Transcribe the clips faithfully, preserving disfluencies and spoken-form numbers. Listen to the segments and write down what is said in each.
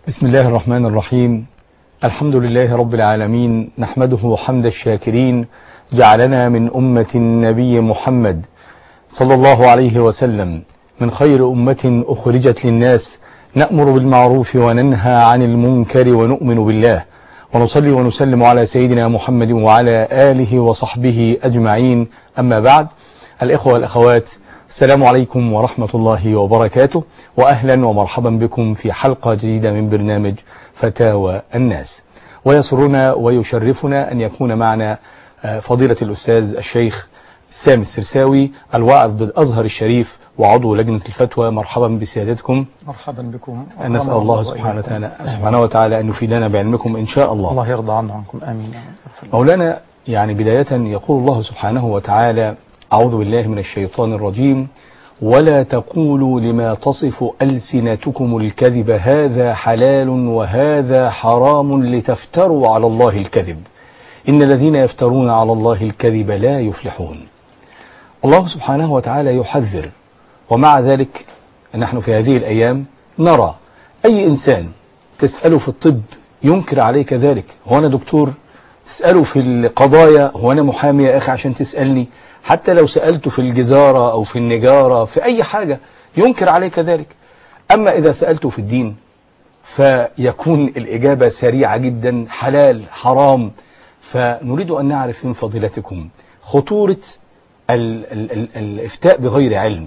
بسم الله الرحمن الرحيم. الحمد لله رب العالمين، نحمده حمد الشاكرين، جعلنا من أمة النبي محمد صلى الله عليه وسلم من خير أمة أخرجت للناس، نأمر بالمعروف وننهى عن المنكر ونؤمن بالله، ونصلي ونسلم على سيدنا محمد وعلى آله وصحبه أجمعين. أما بعد، الإخوة والأخوات، السلام عليكم ورحمة الله وبركاته، وأهلا ومرحبا بكم في حلقة جديدة من برنامج فتاوى الناس. ويسرنا ويشرفنا أن يكون معنا فضيلة الأستاذ الشيخ سامي السرساوي، الواعظ بالأزهر الشريف وعضو لجنة الفتوى. مرحبا بسيادتكم. مرحبا بكم. نسأل الله سبحانه وتعالى, سبحانه وتعالى أن يفيدنا بعلمكم إن شاء الله. الله يرضى عنا عنكم، آمين. مولانا، يعني بداية يقول الله سبحانه وتعالى: أعوذ بالله من الشيطان الرجيم، ولا تقولوا لما تصف ألسنتكم الكذب هذا حلال وهذا حرام لتفتروا على الله الكذب إن الذين يفترون على الله الكذب لا يفلحون. الله سبحانه وتعالى يحذر، ومع ذلك نحن في هذه الأيام نرى أي إنسان تسأله في الطب ينكر عليك ذلك. هو أنا دكتور؟ تسأله في القضايا: هو أنا محامي يا أخي عشان تسألني؟ حتى لو سألته في الجزارة أو في النجارة في أي حاجة ينكر عليك ذلك. أما إذا سألته في الدين فيكون الإجابة سريعة جدا: حلال حرام. فنريد أن نعرف من فضيلتكم خطورة ال ال ال الإفتاء بغير علم.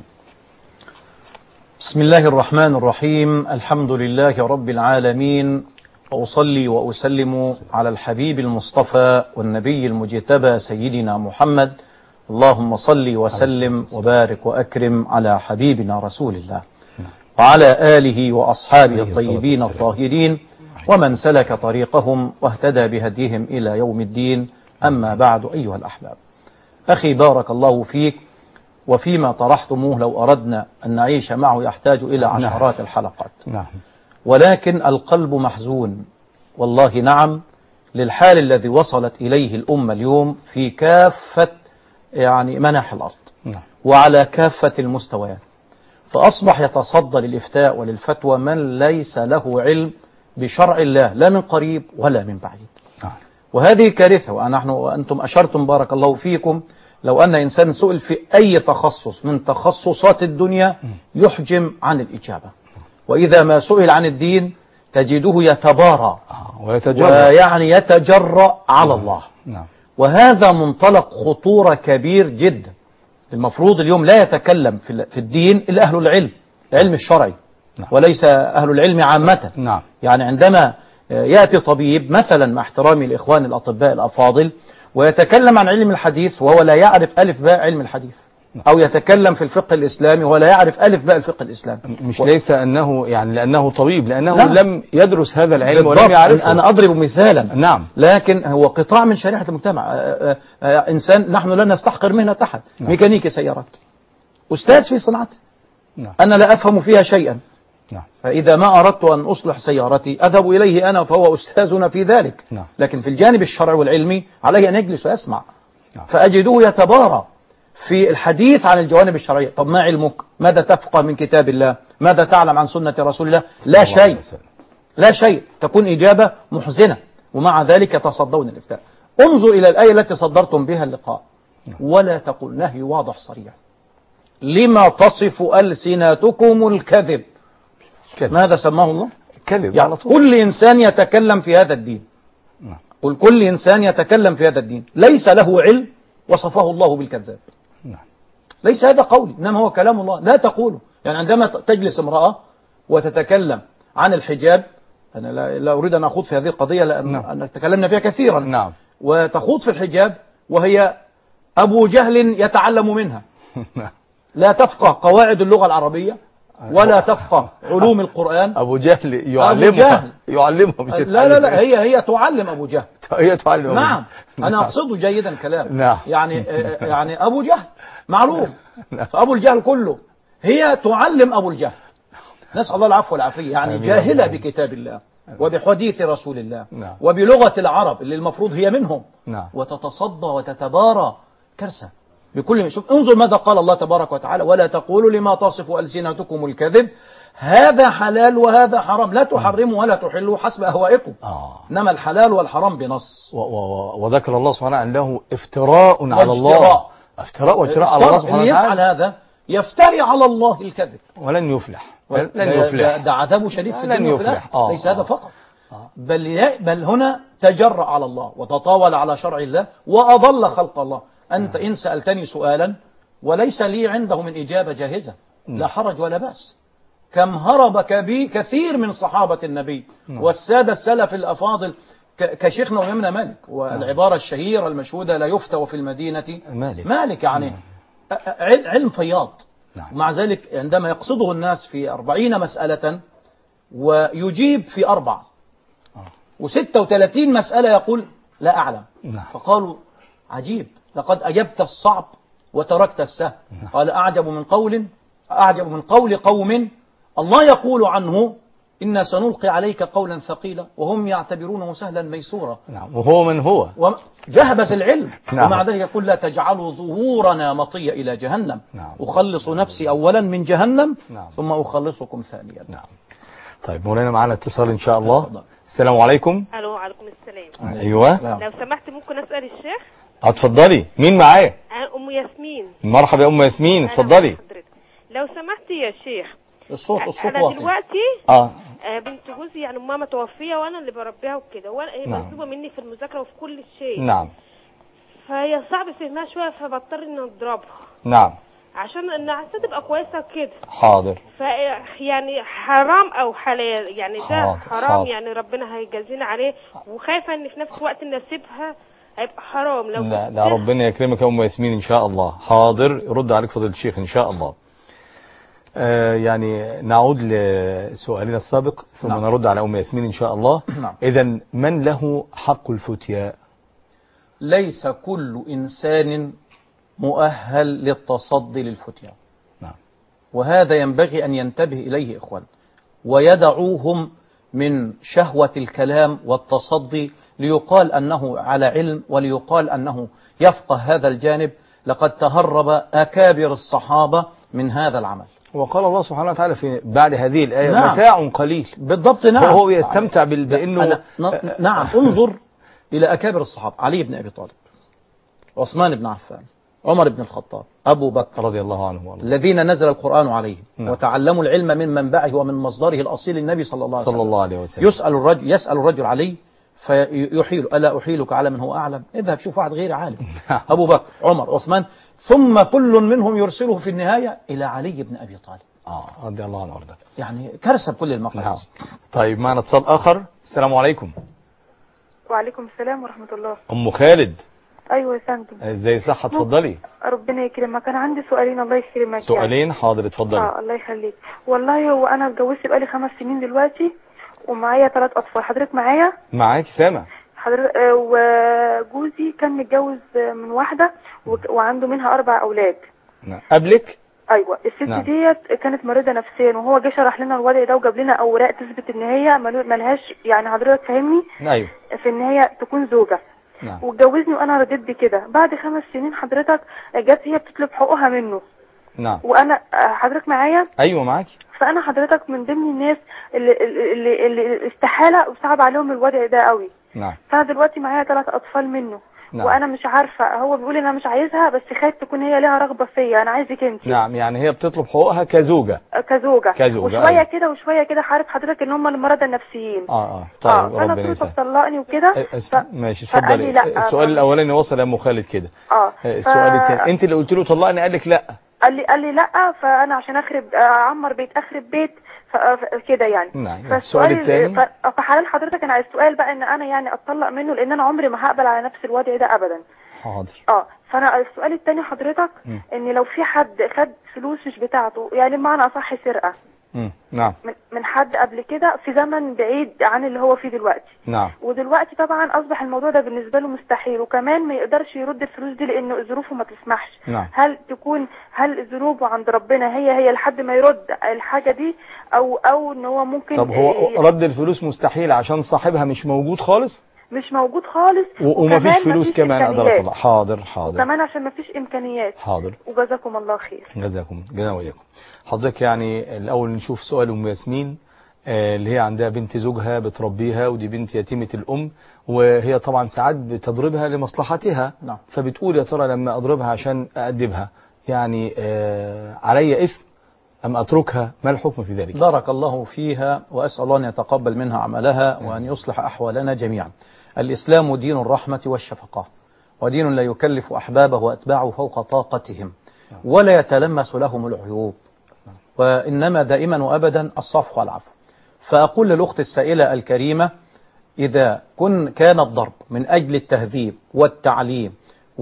بسم الله الرحمن الرحيم. الحمد لله رب العالمين، وأصلي وأسلم على الحبيب المصطفى والنبي المجتبى سيدنا محمد. اللهم صل وسلم وبارك وأكرم على حبيبنا رسول الله وعلى آله وأصحابه الطيبين الطاهرين ومن سلك طريقهم واهتدى بهديهم إلى يوم الدين. أما بعد، أيها الأحباب، أخي بارك الله فيك، وفيما طرحتموه لو أردنا أن نعيش معه يحتاج إلى عشرات الحلقات. نعم. ولكن القلب محزون والله، نعم، للحال الذي وصلت إليه الأمة اليوم في كافة يعني مناحي الأرض وعلى كافة المستويات. فأصبح يتصدى للإفتاء وللفتوى من ليس له علم بشرع الله، لا من قريب ولا من بعيد. وهذه كارثة. ونحن وأنتم أشرتم بارك الله فيكم، لو أن إنسان سئل في أي تخصص من تخصصات الدنيا يحجم عن الإجابة، وإذا ما سئل عن الدين تجده يتبارى ويعني يتجرأ على الله. وهذا منطلق خطورة كبير جدا. المفروض اليوم لا يتكلم في الدين إلا أهل العلم، العلم الشرعي، وليس أهل العلم عامة. يعني عندما يأتي طبيب مثلا، مع احترامي لإخوان الأطباء الأفاضل، ويتكلم عن علم الحديث وهو لا يعرف ألف باء علم الحديث، أو يتكلم في الفقه الإسلامي ولا يعرف ألف باء الفقه الإسلامي، مش و... ليس أنه يعني لأنه طبيب، لأنه لا. لم يدرس هذا العلم ولم يعرفه. أنا أضرب مثالا. نعم. لكن هو قطاع من شريحة المجتمع. إنسان، نحن لا نستحقر مهنة أحد. نعم. ميكانيكي سيارات، أستاذ في صناعته. نعم. أنا لا أفهم فيها شيئا. نعم. فإذا ما أردت أن أصلح سيارتي أذهب إليه أنا، فهو أستاذنا في ذلك. نعم. لكن في الجانب الشرعي والعلمي عليه أن يجلس ويسمع. نعم. فأجده يتبارى في الحديث عن الجوانب الشرعية. طب ما علمك؟ ماذا تفقه من كتاب الله؟ ماذا تعلم عن سنة رسول الله؟ لا شيء، لا شيء. تكون إجابة محزنة، ومع ذلك يتصدون الإفتاء. انظر إلى الآية التي صدرتم بها اللقاء: ولا تقل، نهي واضح صريح، لما تصف ألسنتكم الكذب. كذب. ماذا سماه الله؟ كذب. يعني كل إنسان يتكلم في هذا الدين، قل كل إنسان يتكلم في هذا الدين ليس له علم وصفه الله بالكذاب. ليس هذا قولي، إنما هو كلام الله. لا تقوله. يعني عندما تجلس امرأة وتتكلم عن الحجاب، أنا لا, لا أريد أن أخوض في هذه القضية لأن نعم. تكلمنا فيها كثيرا. نعم. وتخوض في الحجاب وهي أبو جهل يتعلم منها، لا تفقه قواعد اللغة العربية ولا تفقه علوم القرآن. أبو جهل يعلمها يعلمها مش لا لا لا هي هي تعلم أبو جهل. هي تعلم. نعم. أنا أقصده جيدا كلام. نعم. يعني يعني أبو جهل معروف، فأبو الجهل كله هي تعلم أبو الجهل. نسأل الله العفو والعافية. يعني جاهلة بكتاب الله وبحديث رسول الله وبلغة العرب اللي المفروض هي منهم، وتتصدى وتتبارى. كارثة بكل. شوف، انظر ماذا قال الله تبارك وتعالى: ولا تقولوا لما تصف ألسنتكم الكذب هذا حلال وهذا حرام، لا تحرموا ولا تحلوا حسب أهوائكم. آه. إنما الحلال والحرام بنص. و و وذكر الله سبحانه أنه افتراء على الله، افتراء واجتراء على الله سبحانه وتعالى. وتعالى. يفعل هذا يفتري على الله الكذب ولن يفلح، لن يفلح. ده عذابه شديد في لن يفلح. آه. ليس هذا آه. فقط، بل بل هنا تجرأ على الله وتطاول على شرع الله وأضل خلق الله. أنت إن سألتني سؤالا وليس لي عنده من إجابة جاهزة، لا حرج ولا بأس. كم هرب كبي كثير من صحابة النبي والسادة السلف الأفاضل كشيخنا وإمامنا مالك، والعبارة الشهيرة المشهودة لا يفتى في المدينة مالك, مالك يعني علم فياض. مع ذلك عندما يقصده الناس في أربعين مسألة ويجيب في أربع وستة وثلاثين مسألة يقول لا أعلم، فقالوا عجيب لقد أجبت الصعب وتركت السهل. قال أعجب من قول أعجب من قول قوم الله يقول عنه إنا سنلقي عليك قولا ثقيلا وهم يعتبرونه سهلا ميسورا. نعم. وهو من هو جهبذ العلم. نعم. ومع ذلك يقول لا تجعلوا ظهورنا مطية إلى جهنم. نعم. أخلص نفسي أولا من جهنم. نعم. ثم أخلصكم ثانيا. نعم. طيب مولانا معنا اتصال إن شاء الله. السلام عليكم. الو وعليكم السلام. ايوه لو سمحت ممكن اسال الشيخ؟ اتفضلي. مين معايا؟ ام ياسمين. مرحبا يا ام ياسمين، اتفضلي. لو سمحت يا شيخ، الصوت الصوت انا واطي. دلوقتي اه آه، بنت جوزي يعني ماما توفيه وانا اللي بربيها وكده، وانا هي نعم. مطلوبه مني في المذاكره وفي كل شيء. نعم. فهي صعب فهمها شويه فبضطر اني اضربها. نعم. عشان انها عايزه تبقى كويسه كده. حاضر. ف يعني حرام او حلال يعني ده حاضر. حرام حاضر. يعني ربنا هيجازينا عليه، وخايفه ان في نفس الوقت ان اسيبها هيبقى حرام. لو لا لا ربنا يكرمك يا ام ياسمين ان شاء الله. حاضر يرد عليك فضيلة الشيخ ان شاء الله. آه يعني نعود لسؤالنا السابق ثم نعم. نرد على ام ياسمين ان شاء الله. نعم. اذا من له حق الفتياء؟ ليس كل إنسان مؤهل للتصدي للفتيا. نعم. وهذا ينبغي أن ينتبه إليه إخوان ويدعوهم من شهوة الكلام والتصدي ليقال أنه على علم وليقال أنه يفقه هذا الجانب. لقد تهرب أكابر الصحابة من هذا العمل. وقال الله سبحانه وتعالى في بعد هذه الآية نعم. متاع قليل. بالضبط. نعم. هو يستمتع بال... بأنه أنا... نعم. انظر إلى أكابر الصحابة: علي بن أبي طالب، عثمان بن عفان، عمر بن الخطاب، أبو بكر رضي الله عنه والله. الذين نزل القرآن عليهم. نعم. وتعلموا العلم من منبعه ومن مصدره الأصيل النبي صلى الله عليه وسلم. صلى الله عليه وسلم. يسأل الرجل يسأل الرجل علي فيحيل: ألا أحيلك على من هو أعلم؟ اذهب شوف واحد غير عالم. أبو بكر، عمر، عثمان، ثم كل منهم يرسله في النهاية إلى علي بن أبي طالب. آه رضي الله عنه وارضاه. يعني كارثة بكل المقاييس. نعم. طيب معنا اتصال آخر. السلام عليكم. وعليكم السلام ورحمة الله. أم خالد. أيوة يا فندم. ازاي صح؟ اتفضلي. ربنا يكرمك. أنا عندي سؤالين الله يكرمك. سؤالين يعني. حاضر اتفضلي. اه الله يخليك. والله هو أنا اتجوزت بقالي خمس سنين دلوقتي ومعايا ثلاث أطفال. حضرتك معايا؟ معاك سامع. حضرتك آه وجوزي كان متجوز من واحدة وعنده منها أربع أولاد. نعم. قبلك؟ ايوه. الست نعم. ديت كانت مريضه نفسيا وهو جه شرح لنا الوضع ده وجاب لنا اوراق تثبت ان هي ملهاش يعني حضرتك فاهمني ايوه في ان هي تكون زوجه. نعم. واتجوزني وانا رضيت بكده. بعد خمس سنين حضرتك جت هي بتطلب حقوقها منه. نعم. وانا حضرتك معايا؟ ايوه معاكي. فانا حضرتك من ضمن الناس اللي, اللي, اللي استحاله وصعب عليهم الوضع ده قوي. نعم. فانا دلوقتي معايا ثلاث اطفال منه. نعم. وانا مش عارفه. هو بيقول انا مش عايزها بس خايف تكون هي لها رغبه فيا. انا عايزك انت. نعم. يعني هي بتطلب حقوقها كزوجه. كزوجه. كزوجه. وشويه أيوة. كده وشويه كده. عارف حضرتك ان هم المرضى النفسيين. اه اه طيب. آه. فانا ربنا قلت يسعدك. طلقني وكده. ف... ماشي اتفضلي. لا. السؤال آه. الاولاني وصل يا ام خالد كده. اه السؤال ف... الثاني انت اللي قلت له طلقني قال لك لا. قال لي قال لي لا. فانا عشان اخرب اعمر بيت اخرب بيت كده يعني. نعم. السؤال الثاني فحلال حضرتك انا السؤال بقى ان انا يعني اتطلق منه لان انا عمري ما هقبل على نفس الوضع ده ابدا. حاضر. اه فانا السؤال الثاني حضرتك م. ان لو في حد خد فلوس مش بتاعته يعني بمعنى اصح سرقه. م. نعم. من, من حد قبل كده في زمن بعيد عن اللي هو فيه دلوقتي. نعم. ودلوقتي طبعا اصبح الموضوع ده بالنسبه له مستحيل وكمان ما يقدرش يرد الفلوس دي لانه ظروفه ما تسمحش. نعم. هل تكون هل ذنوبه عند ربنا هي هي لحد ما يرد الحاجه دي او او ان هو ممكن. طب هو رد الفلوس مستحيل عشان صاحبها مش موجود خالص؟ مش موجود خالص، ومفيش فلوس كمان. قدرت الله. حاضر حاضر. وكمان عشان مفيش امكانيات. حاضر. وجزاكم الله خير. جزاكم جزانا وإياكم. حضرتك يعني الاول نشوف سؤال ام ياسمين آه اللي هي عندها بنت زوجها بتربيها، ودي بنت يتيمة الام، وهي طبعا ساعات بتضربها لمصلحتها. نعم. فبتقول يا ترى لما اضربها عشان اادبها يعني آه علي اثم ام اتركها؟ ما الحكم في ذلك؟ بارك الله فيها، واسال الله ان يتقبل منها عملها وان يصلح احوالنا جميعا. الاسلام دين الرحمه والشفقه، ودين لا يكلف احبابه واتباعه فوق طاقتهم ولا يتلمس لهم العيوب، وانما دائما وابدا الصفح والعفو. فاقول للاخت السائله الكريمه، اذا كن كان الضرب من اجل التهذيب والتعليم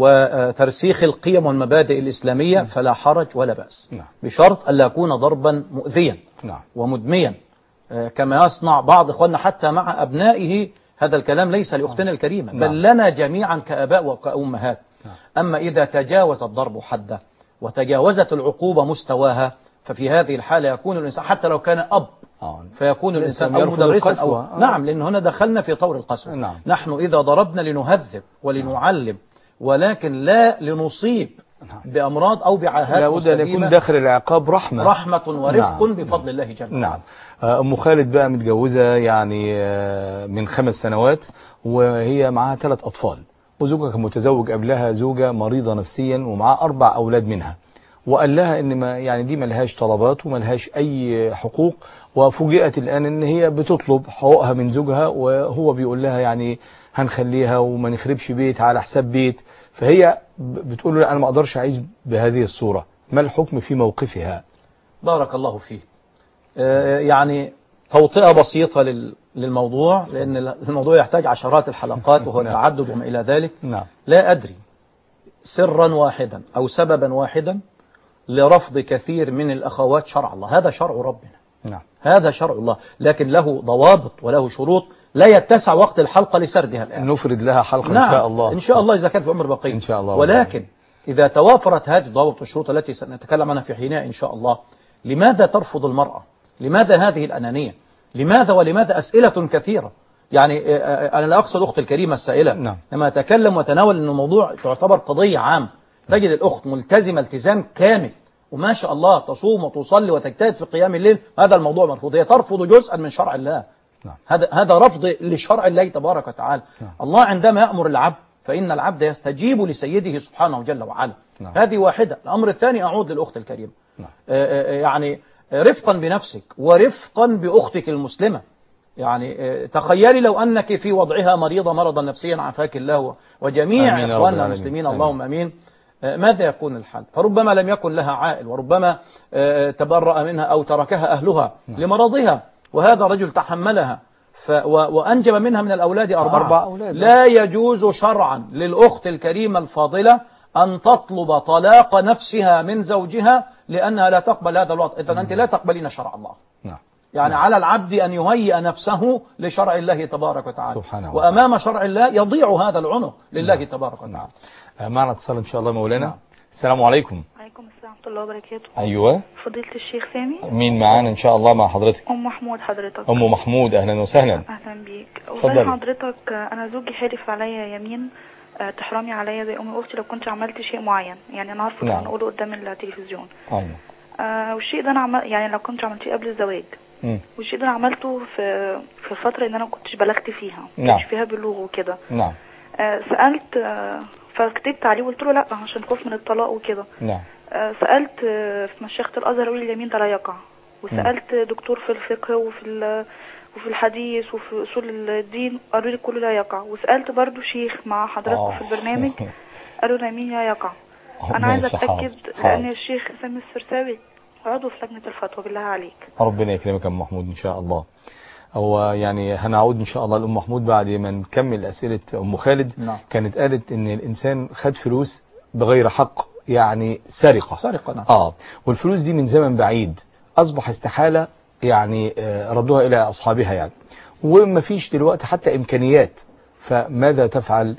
وترسيخ القيم والمبادئ الإسلامية فلا حرج ولا بأس، نعم. بشرط ألا يكون ضربا مؤذيا نعم. ومدميا كما يصنع بعض إخواننا حتى مع أبنائه. هذا الكلام ليس لأختنا الكريمة، نعم. بل لنا جميعا كآباء وكأمهات. نعم. أما إذا تجاوز الضرب حده وتجاوزت العقوبة مستواها، ففي هذه الحالة يكون الإنسان حتى لو كان أب آه. فيكون الإنسان أو مدرسا أو آه. نعم، لأن هنا دخلنا في طور القسوة. نعم. نحن إذا ضربنا لنهذب ولنعلم، ولكن لا لنصيب بأمراض أو بعاهات. لا بد أن يكون داخل العقاب رحمة رحمة ورفق. نعم. بفضل الله جل وعلا. نعم. أم خالد بقى متجوزة يعني من خمس سنوات، وهي معها ثلاث أطفال، وزوجها كان متزوج قبلها زوجة مريضة نفسيا ومعها أربع أولاد منها، وقال لها إن ما يعني دي ملهاش طلبات وملهاش أي حقوق، وفوجئت الآن إن هي بتطلب حقوقها من زوجها، وهو بيقول لها يعني هنخليها وما نخربش بيت على حساب بيت. فهي بتقول له أنا ما أقدرش أعيش بهذه الصورة. ما الحكم في موقفها؟ بارك الله فيه. آه يعني توطئة بسيطة للموضوع، لأن الموضوع يحتاج عشرات الحلقات وهو التعدد وما إلى ذلك. نعم. لا أدري سرا واحدا أو سببا واحدا لرفض كثير من الأخوات شرع الله. هذا شرع ربنا. نعم. هذا شرع الله، لكن له ضوابط وله شروط لا يتسع وقت الحلقة لسردها الآن. نفرد لها حلقة. نعم. إن شاء الله. إن شاء الله إذا كانت في عمر بقية. إن شاء الله. ولكن إذا توافرت هذه الضوابط والشروط التي سنتكلم عنها في حينها إن شاء الله، لماذا ترفض المرأة؟ لماذا هذه الأنانية؟ لماذا ولماذا؟ أسئلة كثيرة. يعني أنا لا أقصد أخت الكريمة السائلة. نعم. لما أتكلم وتناول أن الموضوع تعتبر قضية عام، تجد الأخت ملتزمة التزام كامل وما شاء الله تصوم وتصلي وتجتهد في قيام الليل، هذا الموضوع مرفوض. هي ترفض جزءا من شرع الله. نعم. هذا هذا رفض لشرع الله تبارك وتعالى. نعم. الله عندما يأمر العبد فإن العبد يستجيب لسيده سبحانه جل وعلا. نعم. هذه واحدة. الأمر الثاني أعود للأخت الكريمة. نعم. يعني رفقا بنفسك ورفقا بأختك المسلمة. يعني تخيلي لو أنك في وضعها مريضة مرضا نفسيا عافاك الله وجميع إخواننا المسلمين، اللهم أمين، ماذا يكون الحال؟ فربما لم يكن لها عائل، وربما تبرأ منها أو تركها أهلها لمرضها، وهذا رجل تحملها وأنجب منها من الأولاد أربعة. أربع أولاد. لا يجوز شرعا للأخت الكريمة الفاضلة أن تطلب طلاق نفسها من زوجها لأنها لا تقبل هذا الوضع. إذن أنت لا تقبلين شرع الله. نعم. يعني نعم. على العبد أن يهيئ نفسه لشرع الله تبارك وتعالى، سبحانه وأمام شرع الله يضيع هذا العنق لله. نعم. تبارك وتعالى. نعم. معنا اتصال إن شاء الله مولانا. نعم. السلام عليكم. وعليكم السلام ورحمة الله وبركاته. أيوة. فضيلة الشيخ سامي. مين معانا إن شاء الله مع حضرتك؟ أم محمود حضرتك. أم محمود أهلا وسهلا. أهلا بيك. اتفضلي. حضرتك أنا زوجي حلف عليا يمين تحرمي عليا زي أمي وأختي لو كنت عملت شيء معين، يعني أنا عارفة. نعم. أقوله قدام التلفزيون. أيوة. آه والشيء ده أنا عمل يعني لو كنت عملتيه قبل الزواج. م. والشيء ده أنا عملته في في الفترة إن أنا ما كنتش بلغت فيها. نعم. كنتش فيها بلوغ وكده. نعم. آه سألت آه فكتبت عليه وقلت له لا عشان خوف من الطلاق وكده. نعم. آه سألت آه في مشيخة الأزهر قالوا لي اليمين ده لا يقع، وسألت م. دكتور في الفقه وفي وفي الحديث وفي أصول الدين قالوا لي كله لا يقع، وسألت برضو شيخ مع حضرتك في البرنامج قالوا لي اليمين لا يقع. أنا عايزة أتأكد لأن الشيخ سامي السرساوي عضو في لجنة الفتوى، بالله عليك. ربنا يكرمك يا أم محمود إن شاء الله. هو يعني هنعود إن شاء الله لأم محمود بعد ما نكمل أسئلة أم خالد. نعم. كانت قالت إن الإنسان خد فلوس بغير حق، يعني سرقة. سرقة. نعم. آه والفلوس دي من زمن بعيد أصبح استحالة يعني ردوها إلى أصحابها يعني، وما فيش دلوقتي حتى إمكانيات. فماذا تفعل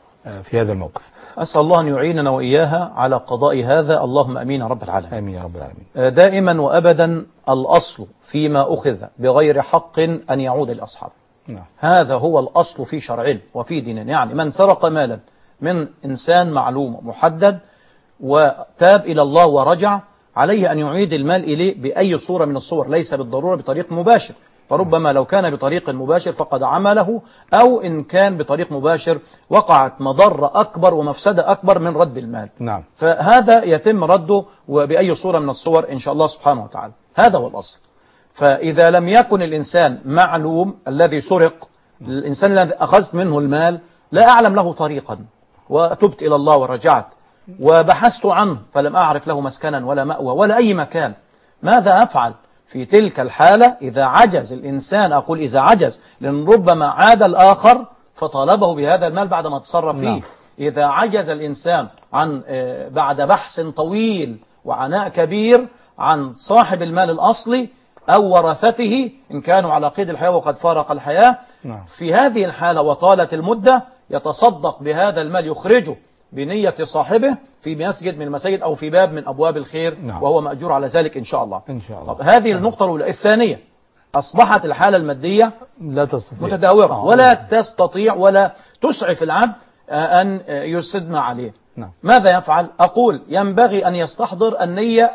في هذا الموقف؟ أسأل الله أن يعيننا وإياها على قضاء هذا، اللهم أمين يا رب العالمين. آمين يا رب العالمين. دائما وأبدا الأصل فيما أخذ بغير حق أن يعود لأصحابه. نعم. هذا هو الأصل في شرعنا وفي ديننا. يعني من سرق مالا من إنسان معلوم محدد وتاب إلى الله ورجع، عليه أن يعيد المال إليه بأي صورة من الصور، ليس بالضرورة بطريق مباشر، فربما لو كان بطريق مباشر فقد عمله، أو إن كان بطريق مباشر وقعت مضرة أكبر ومفسدة أكبر من رد المال. نعم. فهذا يتم رده وبأي صورة من الصور إن شاء الله سبحانه وتعالى. هذا هو الأصل. فإذا لم يكن الإنسان معلوم الذي سرق، الإنسان الذي أخذت منه المال لا أعلم له طريقا وتبت إلى الله ورجعت وبحثت عنه فلم أعرف له مسكنا ولا مأوى ولا أي مكان، ماذا أفعل في تلك الحالة؟ إذا عجز الإنسان، أقول إذا عجز، لأن ربما عاد الآخر فطالبه بهذا المال بعد ما تصرف فيه. نعم. إذا عجز الإنسان عن بعد بحث طويل وعناء كبير عن صاحب المال الأصلي أو ورثته إن كانوا على قيد الحياة وقد فارق الحياة، نعم. في هذه الحالة وطالت المدة يتصدق بهذا المال، يخرجه بنية صاحبه في مسجد من المساجد أو في باب من أبواب الخير. نعم. وهو مأجور على ذلك إن شاء الله. إن شاء الله. طب هذه النقطة الأولى. الثانية، أصبحت الحالة المادية لا تستطيع متداولة آه. ولا تستطيع ولا تسعف العبد أن يسد ما عليه. نعم. ماذا يفعل؟ أقول ينبغي أن يستحضر النية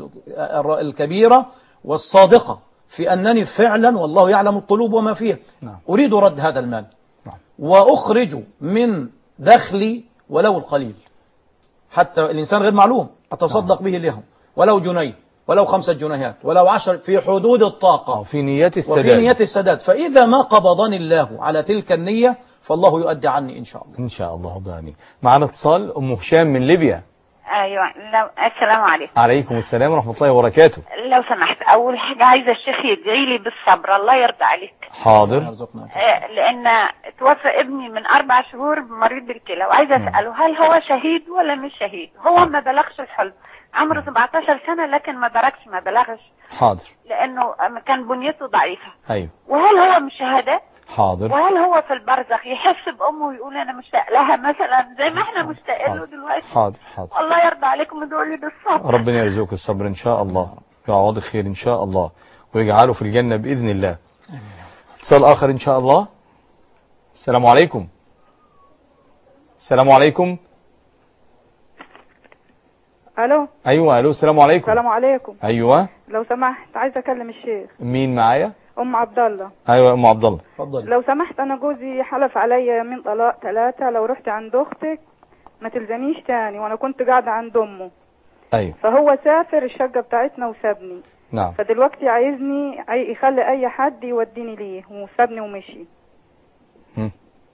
الكبيرة والصادقة في أنني فعلا والله يعلم القلوب وما فيها. نعم. أريد رد هذا المال. نعم. وأخرج من دخلي ولو القليل، حتى الإنسان غير معلوم أتصدق نعم. به لهم ولو جنيه ولو خمسة جنيهات ولو عشر، في حدود الطاقة في نية السداد. وفي نية السداد. فإذا ما قبضني الله على تلك النية فالله يؤدي عني إن شاء الله. إن شاء الله. باني معنا اتصال أم هشام من ليبيا. ايوه. لو السلام عليكم. عليكم السلام ورحمه الله وبركاته. لو سمحت، اول حاجه عايزه الشيخ يدعي لي بالصبر، الله يرضى عليك. حاضر. آه لان توفى ابني من اربع شهور مريض بالكلى، وعايزه اساله هل هو شهيد ولا مش شهيد؟ هو ما بلغش الحلم، عمره سبعتاشر سنه لكن ما دركش ما بلغش. حاضر. لانه كان بنيته ضعيفه. ايوه. وهل هو من شهادات؟ حاضر. وهل هو في البرزخ يحس بامه ويقول انا مشتاق لها مثلا زي ما احنا مشتاقين له دلوقتي؟ حاضر. حاضر. الله يرضى عليكم وادعوا لي بالصبر. ربنا يرزقك الصبر ان شاء الله، يعوض خير ان شاء الله ويجعله في الجنه باذن الله. اتصال اخر ان شاء الله. السلام عليكم. السلام عليكم. الو. ايوه الو. السلام عليكم. السلام عليكم. ايوه. لو سمحت عايزه اكلم الشيخ. مين معايا؟ ام عبد الله. ايوه ام عبد الله اتفضلي. لو سمحت، انا جوزي حلف عليا يمين طلاق ثلاثه لو رحت عند اختك ما تلزميش تاني، وانا كنت قاعده عند امه. ايوه. فهو سافر الشقه بتاعتنا وسابني. نعم. فدلوقتي عايزني يخلي اي حد يوديني ليه وسابني ومشي. هم.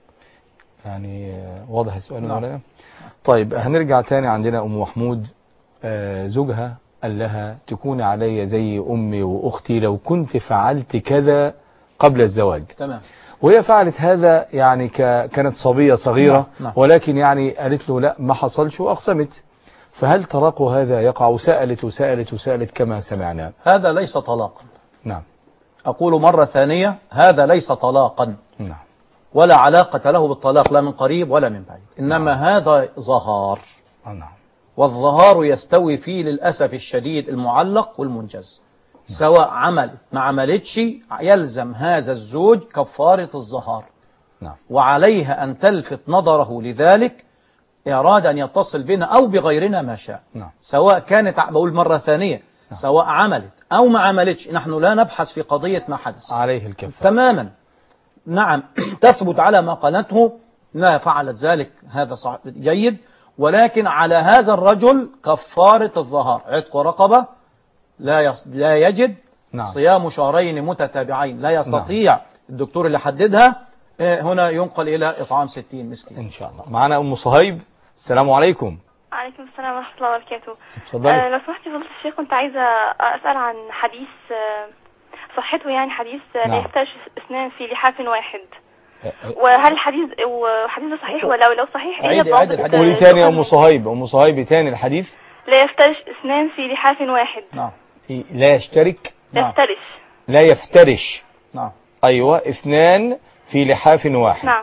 يعني واضح السؤال ولا لا؟ طيب هنرجع تاني. عندنا ام محمود، آه زوجها قال لها تكون علي زي أمي وأختي لو كنت فعلت كذا قبل الزواج. تمام. وهي فعلت هذا يعني ك... كانت صبية صغيرة. نعم. نعم. ولكن يعني قالت له لا ما حصلش وأقسمت. فهل طلاق هذا يقع؟ وسألت وسألت وسألت كما سمعنا. هذا ليس طلاقا. نعم. أقول مرة ثانية، هذا ليس طلاقا. نعم. ولا علاقة له بالطلاق لا من قريب ولا من بعيد، إنما نعم. هذا ظهار. نعم. والظهار يستوي فيه للأسف الشديد المعلق والمنجز. نعم. سواء عملت ما عملتش يلزم هذا الزوج كفارة الظهار. نعم. وعليها أن تلفت نظره لذلك أراد أن يتصل بنا أو بغيرنا ما شاء. نعم. سواء كانت، بقول مرة ثانية، نعم. سواء عملت أو ما عملتش، نحن لا نبحث في قضية ما حدث. عليه الكفارة تماما. نعم. تثبت على ما قالته، ما فعلت ذلك هذا صح جيد، ولكن على هذا الرجل كفارة الظهار عتق رقبة لا يص... لا يجد. نعم. صيام شهرين متتابعين لا يستطيع. نعم. الدكتور اللي حددها هنا ينقل إلى إطعام ستين مسكين إن شاء الله. معنا أم صهيب. السلام عليكم. عليكم السلام ورحمة الله وبركاته. اتفضلي. آه لو سمحتي فضيلة الشيخ، كنت عايزة أسأل عن حديث آه صحته، يعني حديث آه لا يفترش اثنان في لحاف واحد. وهل الحديث وحديث ده صحيح ولا لو صحيح ايه الضابط؟ قولي تاني يا ام صهيب. ام صهيب تاني الحديث. لا يفترش اثنان في لحاف واحد. نعم. لا يشترك. لا يفترش. لا يفترش. نعم. ايوه اثنان في لحاف واحد. نعم.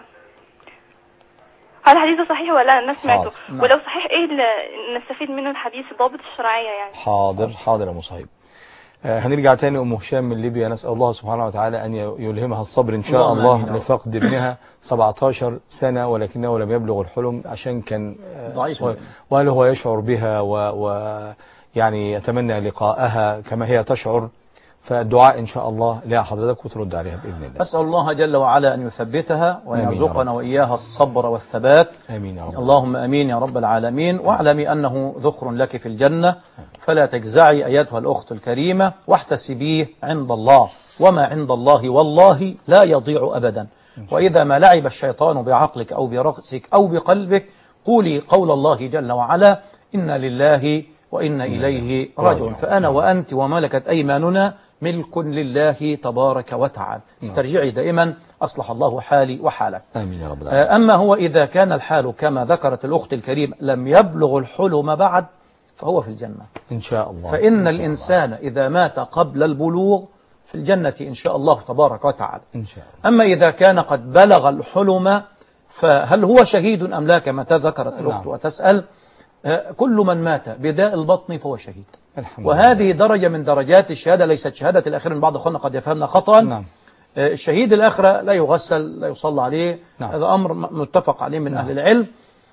هل الحديث ده صحيح ولا انا سمعته؟ نعم. ولو صحيح ايه اللي نستفيد منه الحديث الضابط الشرعيه يعني؟ حاضر حاضر يا ام صهيب. آه هنرجع تاني أم هشام من ليبيا، نسأل الله سبحانه وتعالى أن يلهمها الصبر إن شاء الله لفقد ابنها سبعة عشر سنة ولكنه لم يبلغ الحلم عشان كان ضعيف، وهل هو يشعر بها و, و يعني يتمنى لقاءها كما هي تشعر، فالدعاء إن شاء الله لها حضرتك وترد عليها بإذن الله. أسأل الله جل وعلا أن يثبتها وأن يرزقنا وإياها الصبر والثبات. آمين يا رب. اللهم أمين يا رب العالمين. واعلمي أنه ذخر لك في الجنة، فلا تجزعي أيتها الأخت الكريمة، واحتسبيه عند الله، وما عند الله والله لا يضيع أبدا. وإذا ما لعب الشيطان بعقلك أو برأسك أو بقلبك، قولي قول الله جل وعلا: إن لله وإن إليه راجعون. فأنا وأنت وملكت أيماننا ملك لله تبارك وتعالى. استرجعي دائما أصلح الله حالي وحالك. آمين يا رب العالمين. أما هو إذا كان الحال كما ذكرت الأخت الكريمة لم يبلغ الحلم بعد، فهو في الجنة إن شاء الله. فإن الإنسان إذا مات قبل البلوغ في الجنة إن شاء الله تبارك وتعالى. إن شاء الله. أما إذا كان قد بلغ الحلم فهل هو شهيد أم لا كما ذكرت الأخت نعم. وتسأل. كل من مات بداء البطن فهو شهيد. وهذه درجة من درجات الشهادة، ليست شهادة الآخرة. بعض أخواننا قد يفهمنا خطأ. نعم. الشهيد الآخرة لا يغسل لا يصلى عليه. نعم. هذا أمر متفق عليه من نعم. أهل العلم،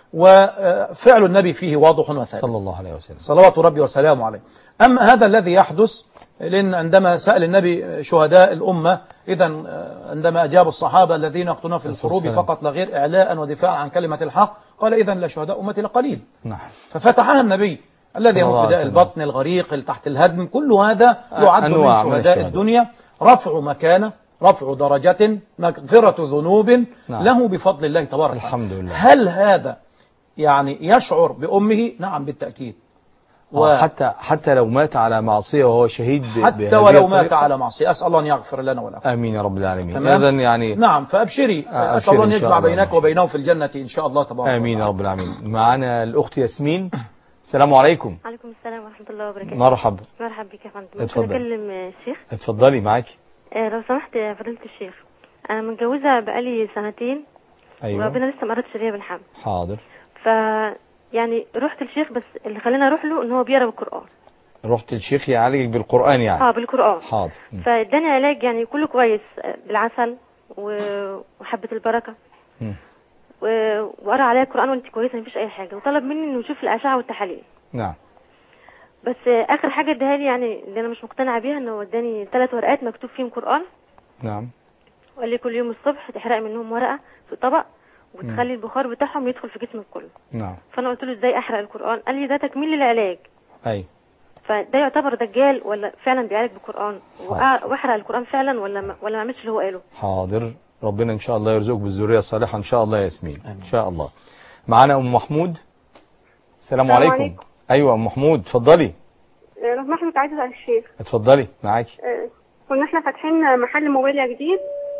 وفعل النبي فيه واضح وثابت صلى الله عليه وسلم صلوات ربي وسلامه عليه. أما هذا الذي يحدث، لأن عندما سأل النبي شهداء الأمة، إذا عندما أجاب الصحابة الذين يقتلون في الحروب فقط لا غير إعلاء ودفاعا عن كلمة الحق، قال إذا لشهداء أمتي لقليل. نعم. ففتحها النبي الذي يموت بداء البطن، الغريق، تحت الهدم، كل هذا يعد من شهداء الدنيا، رفع مكانة، رفع درجة، مغفرة ذنوب نعم. له بفضل الله تبارك وتعالى. الحمد لله. هل هذا يعني يشعر بأمه؟ نعم بالتأكيد. وحتى حتى لو مات على معصية وهو شهيد، حتى ولو مات على معصية، أسأل الله أن يغفر لنا ولكم. آمين يا رب العالمين. إذا يعني نعم، فأبشري، أسأل الله أن يجمع بينك وبينه في الجنة إن شاء الله تبارك وتعالى. آمين يا رب العالمين. معنا الأخت ياسمين. السلام عليكم. عليكم السلام ورحمة الله وبركاته. مرحبا. مرحبا بك يا فندم. اتفضل. أكلم الشيخ؟ اتفضلي معاكي. آه لو سمحت يا فضيلة الشيخ، أنا متجوزة بقالي سنتين. أيوة. وربنا لسه ما قررتش ليا بالحمل. حاضر. ف يعني رحت الشيخ، بس اللي خلاني أروح له إن هو بيقرأ بالقرآن. رحت الشيخ يعالجك بالقرآن يعني؟ اه بالقرآن. حاضر. فاداني علاج يعني كله كويس، بالعسل وحبة البركة. م. وقرأ عليا القرآن وانت كويسة مفيش أي حاجة، وطلب مني إنه يشوف الأشعة والتحاليل. نعم. بس آخر حاجة اداها لي يعني اللي أنا مش مقتنعة بيها، إنه اداني ثلاث ورقات مكتوب فيهم قرآن. نعم. وقال لي كل يوم الصبح تحرقي منهم ورقة في طبق وتخلي البخار بتاعهم يدخل في جسمك كله. نعم. فأنا قلت له إزاي أحرق القرآن؟ قال لي ده تكميل للعلاج. أي. فده يعتبر دجال ولا فعلا بيعالج بالقرآن؟ واحرق القرآن فعلا ولا ما ولا ما عملش اللي هو قاله؟ حاضر. ربنا إن شاء الله يرزقك بالذرية الصالحة إن شاء الله يا ياسمين. إن شاء الله. معانا أم محمود. السلام عليكم. عليكم. أيوة أم محمود اتفضلي. لو سمحت كنت عايزة أسأل الشيخ. اتفضلي معاكي. كنا احنا فاتحين محل موبيليا جديد،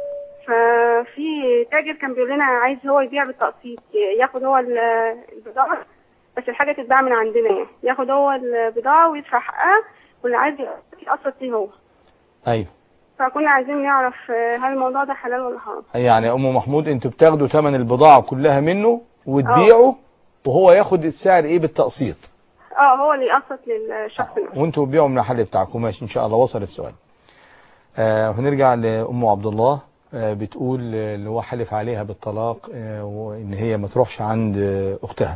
ففي تاجر كان بيقول لنا عايز هو يبيع بالتقسيط، ياخد هو البضاعة بس الحاجة تتباع من عندنا، يعني ياخد هو البضاعة ويدفع حقها، واللي عايز يقسط ليه هو. ايوه. فكنا عايزين نعرف هل الموضوع ده حلال ولا حرام. يعني ام محمود انتوا بتاخدوا ثمن البضاعة كلها منه وتبيعه وهو ياخد السعر ايه بالتقسيط؟ اه هو اللي يقسط للشخص نفسه. وانتوا بتبيعوا من المحل بتاعكم. ماشي ان شاء الله. وصل السؤال. آه هنرجع لام عبد الله. آه بتقول اللي هو حلف عليها بالطلاق، آه وان هي ما تروحش عند آه اختها،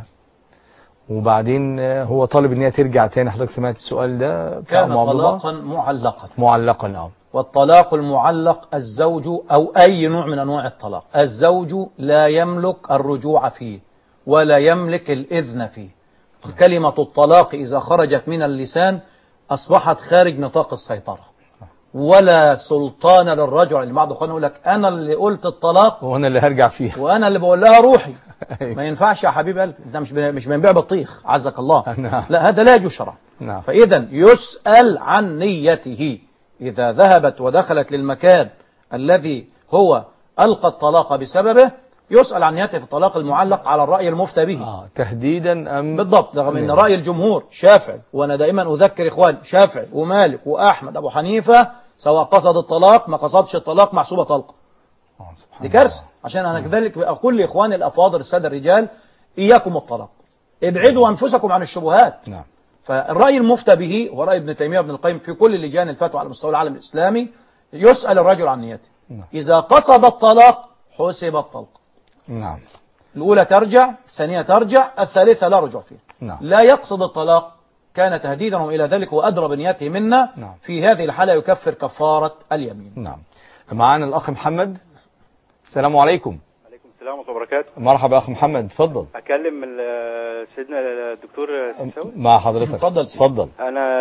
وبعدين هو طالب ان هي ترجع تاني. حضرتك سمعت السؤال ده؟ كان طلاقا معلقا. معلقا اه. والطلاق المعلق الزوج او اي نوع من انواع الطلاق، الزوج لا يملك الرجوع فيه ولا يملك الاذن فيه. كلمة الطلاق اذا خرجت من اللسان اصبحت خارج نطاق السيطرة، ولا سلطان للرجل. اللي بعض اخواننا يقول لك انا اللي قلت الطلاق وانا اللي هرجع فيه وانا اللي بقول لها روحي. ما ينفعش يا حبيب قلبي، انت مش مش بنبيع بطيخ عزك الله. نعم. لا هذا لا يشرع. نعم. فاذا يسأل عن نيته اذا ذهبت ودخلت للمكان الذي هو القى الطلاق بسببه، يسأل عن نيته في الطلاق المعلق على الرأي المفتى به. آه. تهديدا ام بالضبط، رغم ان رأي الجمهور شافعي، وانا دائما اذكر اخواني شافعي ومالك واحمد ابو حنيفة سواء قصد الطلاق ما قصدش الطلاق محسوبة طلقة. دي كارثة. عشان انا كذلك اقول لاخواني الافاضل الساده الرجال اياكم الطلاق، ابعدوا انفسكم عن الشبهات. نعم. فالرأي المفتى به هو رأي ابن تيمية وابن القيم في كل لجان الفتوى على مستوى العالم الإسلامي. يسأل الرجل عن نيته، إذا قصد الطلاق حسب الطلق. نعم. الأولى ترجع، الثانية ترجع، الثالثة لا رجوع فيها. نعم. لا يقصد الطلاق، كان تهديدهم إلى ذلك وأدرى بنيته منا. نعم. في هذه الحالة يكفر كفارة اليمين. نعم. معانا الأخ محمد. السلام عليكم. عليكم السلام ورحمة الله وبركاته. مرحبا أخ محمد، تفضل. أكلم سيدنا الدكتور سمساوي. مع حضرتك. تفضل تفضل. أنا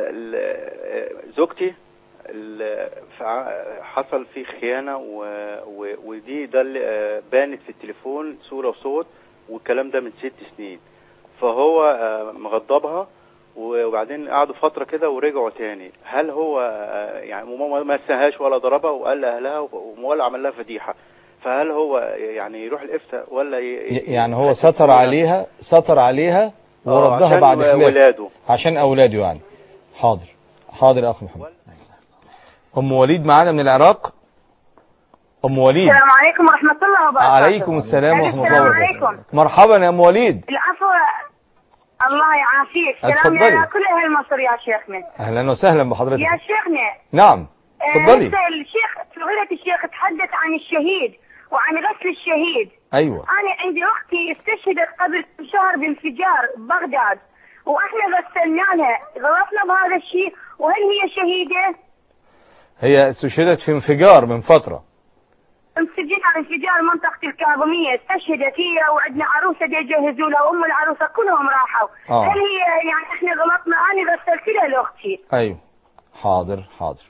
زوجتي حصل فيه خيانة ودي ده اللي بانت في التليفون صورة وصوت، والكلام ده من ست سنين. فهو مغضبها وبعدين قعدوا فترة كده ورجعوا تاني. هل هو يعني ما مسهاش ولا ضربها وقال لأهلها ولا عمل لها فضيحة، فهل هو يعني يروح الإفتاء ولا ي... يعني هو ستر عليها ستر عليها وردها بعد خلاف ولاده عشان أولاده يعني. حاضر حاضر يا أخ محمد. أم وليد معانا من العراق. أم وليد. السلام عليكم ورحمة الله وبركاته. عليكم السلام ورحمة الله وبركاته. السلام عليكم. مرحبا يا أم وليد. العفو، الله يعافيك. سلام على كل أهل مصر يا شيخنا. أهلا وسهلا بحضرتك يا شيخنا. نعم تفضلي. آه الشيخ فضيلة الشيخ تحدث عن الشهيد وعن غسل الشهيد. أيوة. أنا عندي أختي استشهدت قبل شهر بانفجار ببغداد وإحنا غسلناها، غلطنا بهذا الشيء وهل هي شهيدة؟ هي استشهدت في انفجار من فترة. انفجار انفجار منطقة الكاظمية، استشهدت هي وعندنا عروسة يجهزوا لها وأم العروسة كلهم راحوا. آه. هل هي يعني إحنا غلطنا؟ أنا غسلت لها لأختي. أيوة حاضر حاضر.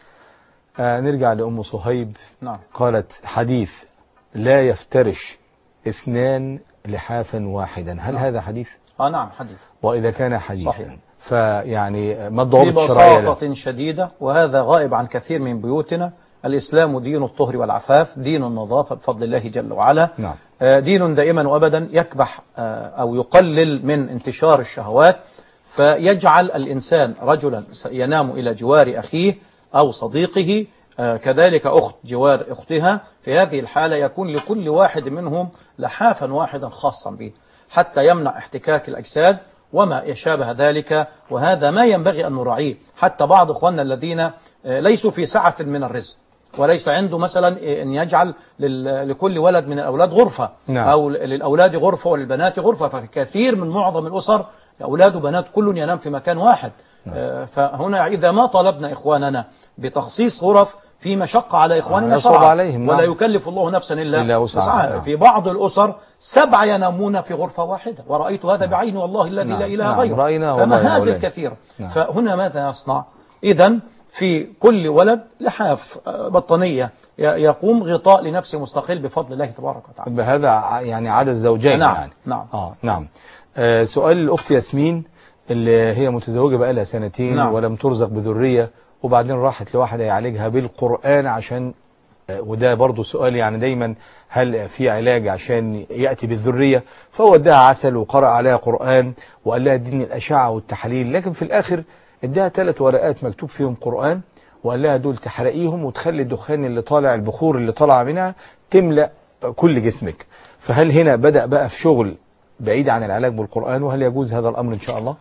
آه نرجع لأم صهيب. نعم. قالت حديث لا يفترش اثنان لحافا واحدا، هل نعم. هذا حديث؟ آه نعم حديث. وإذا كان حديثا صحيح. فيعني ما الضوابط الشرعية له؟ ببساطة شديدة، وهذا غائب عن كثير من بيوتنا. الإسلام دين الطهر والعفاف، دين النظافة بفضل الله جل وعلا. نعم. دين دائما وأبدا يكبح أو يقلل من انتشار الشهوات، فيجعل الإنسان رجلا ينام إلى جوار أخيه أو صديقه، كذلك أخت جوار أختها. في هذه الحالة يكون لكل واحد منهم لحافا واحدا خاصا به حتى يمنع احتكاك الأجساد وما يشابه ذلك، وهذا ما ينبغي أن نراعيه. حتى بعض إخواننا الذين ليسوا في سعة من الرزق وليس عنده مثلا أن يجعل لكل ولد من الأولاد غرفة. نعم. أو للأولاد غرفة وللبنات غرفة، ففي كثير من معظم الأسر أولاد وبنات كل ينام في مكان واحد. نعم. فهنا إذا ما طلبنا إخواننا بتخصيص غرف في مشقة على إخواننا شرعا عليهم. ولا نعم. يكلف الله نفسا إلا, إلا وسعها. نعم. في بعض الأسر سبعة ينامون في غرفة واحدة، ورأيت هذا نعم. بعيني والله الذي نعم. لا إله نعم. غيره. فمهازل كثيرة. نعم. فهنا ماذا يصنع؟ إذن في كل ولد لحاف بطانية يقوم غطاء لنفسه مستقل بفضل الله تبارك وتعالى. بهذا يعني عدد زوجين. نعم. يعني نعم. آه نعم. آه سؤال الأخت ياسمين اللي هي متزوجة بقالها سنتين. نعم. ولم ترزق بذرية، وبعدين راحت لواحدة يعالجها بالقرآن عشان آه وده برضو سؤال يعني دايما هل في علاج عشان يأتي بالذرية؟ فهو اداها عسل وقرأ عليها قرآن وقال لها اديني الأشعة والتحاليل، لكن في الآخر اداها ثلاث ورقات مكتوب فيهم قرآن وقال لها دول تحرقيهم وتخلي الدخان اللي طالع البخور اللي طالع منها تملأ كل جسمك. فهل هنا بدأ بقى في شغل بعيد عن العلاج بالقرآن، وهل يجوز هذا الأمر إن شاء الله؟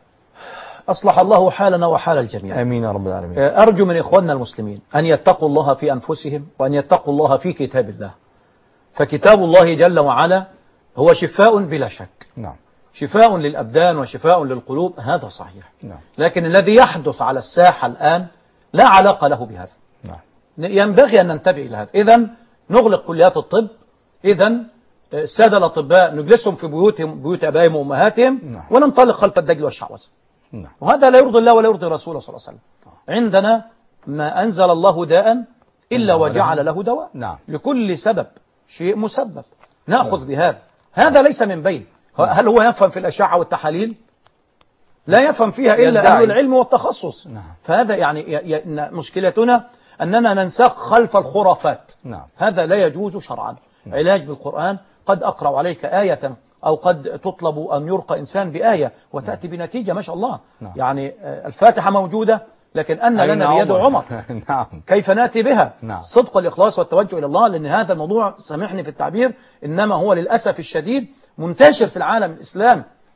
أصلح الله حالنا وحال الجميع. آمين يا رب العالمين. أرجو من إخواننا المسلمين أن يتقوا الله في أنفسهم وأن يتقوا الله في كتاب الله، فكتاب الله جل وعلا هو شفاء بلا شك. نعم. شفاء للأبدان وشفاء للقلوب، هذا صحيح. نعم. لكن الذي يحدث على الساحة الآن لا علاقة له بهذا. نعم. ينبغي أن ننتبه إلى هذا. إذن نغلق كليات الطب، إذن السادة الأطباء نجلسهم في بيوتهم بيوت أبائهم وأمهاتهم. نعم. وننطلق خلف الدجل والشعوذة. نعم. وهذا لا يرضي الله ولا يرضي رسوله صلى الله عليه وسلم. عندنا ما أنزل الله داء إلا وجعل له دواء. نعم. لكل سبب شيء مسبب، نأخذ نعم. بهذا. هذا ليس من بين. هل هو يفهم في الأشعة والتحاليل؟ لا يفهم فيها إلا أهل العلم والتخصص. نعم. فهذا يعني ي... ي... مشكلتنا أننا ننساق خلف الخرافات. نعم. هذا لا يجوز شرعا. نعم. علاج بالقرآن قد أقرأ عليك آية أو قد تطلب أن يرقى إنسان بآية وتأتي نعم. بنتيجة ما شاء الله. نعم. يعني الفاتحة موجودة لكن أن لنا بيد عمر. نعم. كيف نأتي بها؟ نعم. صدق الإخلاص والتوجه إلى الله، لأن هذا الموضوع سامحني في التعبير إنما هو للأسف الشديد منتشر في العالم الإسلامي.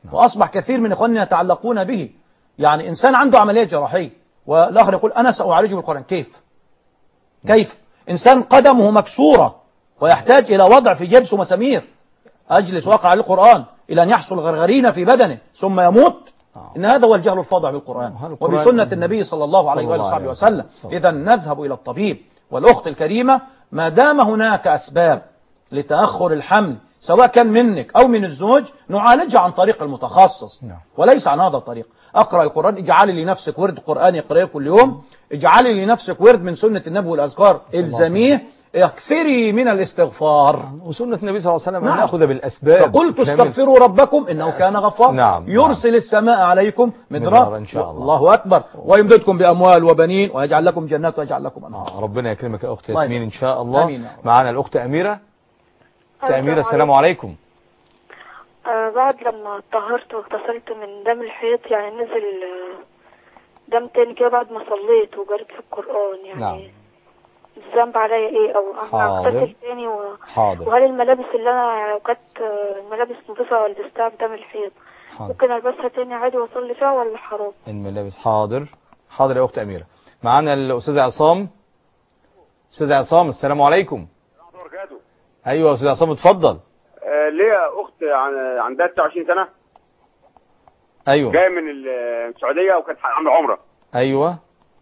وأصبح كثير من إخواننا يتعلقون به. يعني إنسان عنده عملية جراحية والآخر يقول أنا سأعالجه بالقرآن. كيف كيف إنسان قدمه مكسورة ويحتاج إلى وضع في جبس ومسامير، أجلس وأقرأ عليه القرآن إلى أن يحصل غرغرين في بدنه ثم يموت؟ إن هذا هو الجهل الفاضع بالقرآن وبسنة النبي صلى الله عليه وآله وصحبه وسلم. إذا نذهب إلى الطبيب. والأخت الكريمة، ما دام هناك أسباب لتأخر الحمل سواء كان منك أو من الزوج، نعالجها عن طريق المتخصص وليس عن هذا الطريق. أقرأ القرآن، اجعلي لنفسك ورد قرآن اقرأيه كل يوم، اجعلي لنفسك ورد من سنة النبي والأذكار الزميه، اكثري من الاستغفار. وسنة النبي صلى الله عليه وسلم أن نأخذ بالأسباب. فقلت استغفروا ربكم إنه كان غفار. نعم. يرسل السماء عليكم مدرارا إن شاء الله. الله أكبر. ويمددكم بأموال وبنين ويجعل لكم جنات ويجعل لكم أنهار. ربنا يكرمك يا أخت ياسمين إن شاء الله. أمين. معنا الأخت أميرة. أخت أميرة السلام عليكم. آه بعد لما طهرت واغتسلت من دم الحيض، يعني نزل دم تاني كده بعد ما صليت وقرأت في القرآن، يعني نعم. الذنب عليا ايه؟ او انا اغتسل تاني و... وهل الملابس اللي انا يعني لو كانت ملابس نظيفه لبستها بدم الحيض ممكن البسها تاني عادي واصلي فيها ولا حرام؟ الملابس حاضر حاضر يا اخت اميره. معانا الاستاذ عصام. استاذ عصام السلام عليكم. ايوه يا استاذ عصام اتفضل. آه ليا اخت عندها تسعة وعشرين سنه. ايوه جايه من السعوديه وكانت عامله عمره. ايوه